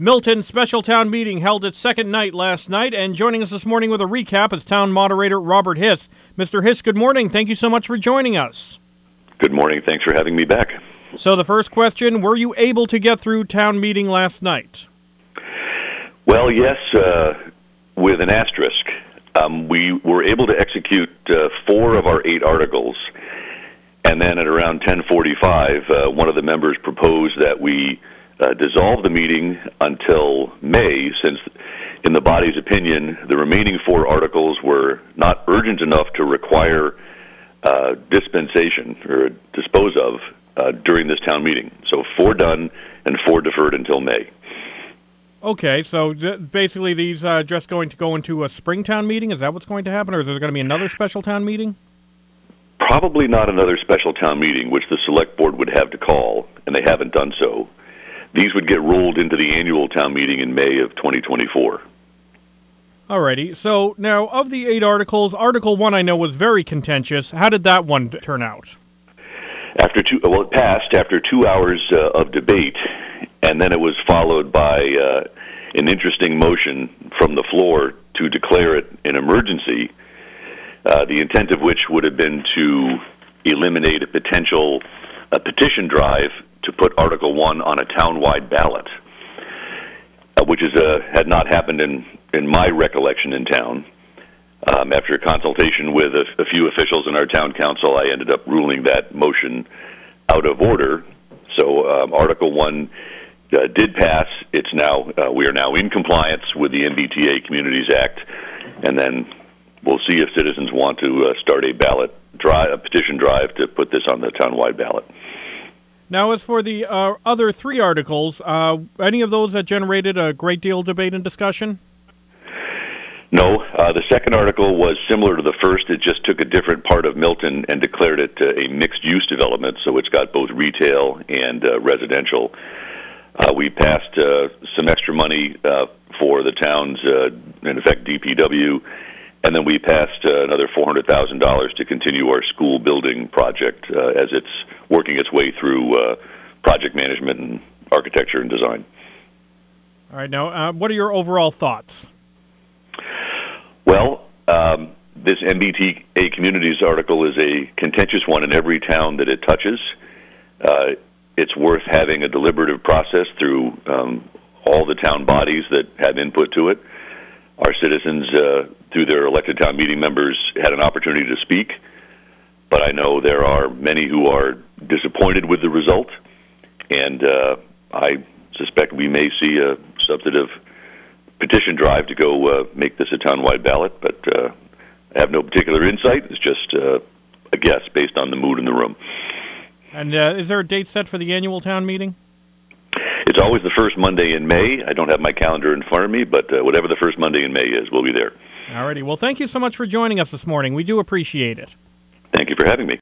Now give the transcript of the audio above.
Milton special town meeting held its second night last night, and joining us this morning with a recap is town moderator Robert Hiss. Mr. Hiss, good morning. Thank you so much for joining us. Good morning. Thanks for having me back. So the first question, were you able to get through town meeting last night? Well, yes, with an asterisk. We were able to execute 4 of our 8 articles, and then at around 10:45, one of the members proposed that we dissolve the meeting until May, since, in the body's opinion, the remaining 4 articles were not urgent enough to require dispensation or dispose of during this town meeting. So 4 done and 4 deferred until May. Okay, so basically these just going to go into a spring town meeting? Is that what's going to happen, or is there going to be another special town meeting? Probably not another special town meeting, which the select board would have to call, and they haven't done so. These would get rolled into the annual town meeting in May of 2024. Alrighty, so now of the 8 articles, Article 1 I know was very contentious. How did that one turn out? It passed after 2 hours of debate, and then it was followed by an interesting motion from the floor to declare it an emergency, the intent of which would have been to eliminate a potential petition drive to put Article 1 on a town-wide ballot, which had not happened in my recollection in town. After a consultation with a few officials in our town council, I ended up ruling that motion out of order. So Article 1 did pass. We are now in compliance with the MBTA Communities Act, and then we'll see if citizens want to start a petition drive to put this on the town-wide ballot. Now, as for the other 3 articles, any of those that generated a great deal of debate and discussion? No. The second article was similar to the first. It just took a different part of Milton and declared it a mixed-use development, so it's got both retail and residential. We passed some extra money for the town's, in effect, DPW, and then we passed another $400,000 to continue our school building project as it's working its way through project management and architecture and design. All right. Now, what are your overall thoughts? Well, this MBTA Communities article is a contentious one in every town that it touches. It's worth having a deliberative process through all the town bodies that have input to it. Our citizens, through their elected town meeting members, had an opportunity to speak, but I know there are many who are disappointed with the result, and I suspect we may see a substantive petition drive to go make this a town-wide ballot, but I have no particular insight. It's just a guess based on the mood in the room. And is there a date set for the annual town meeting? It's always the first Monday in May. I don't have my calendar in front of me, but whatever the first Monday in May is, we'll be there. All righty. Well, thank you so much for joining us this morning. We do appreciate it. Thank you for having me.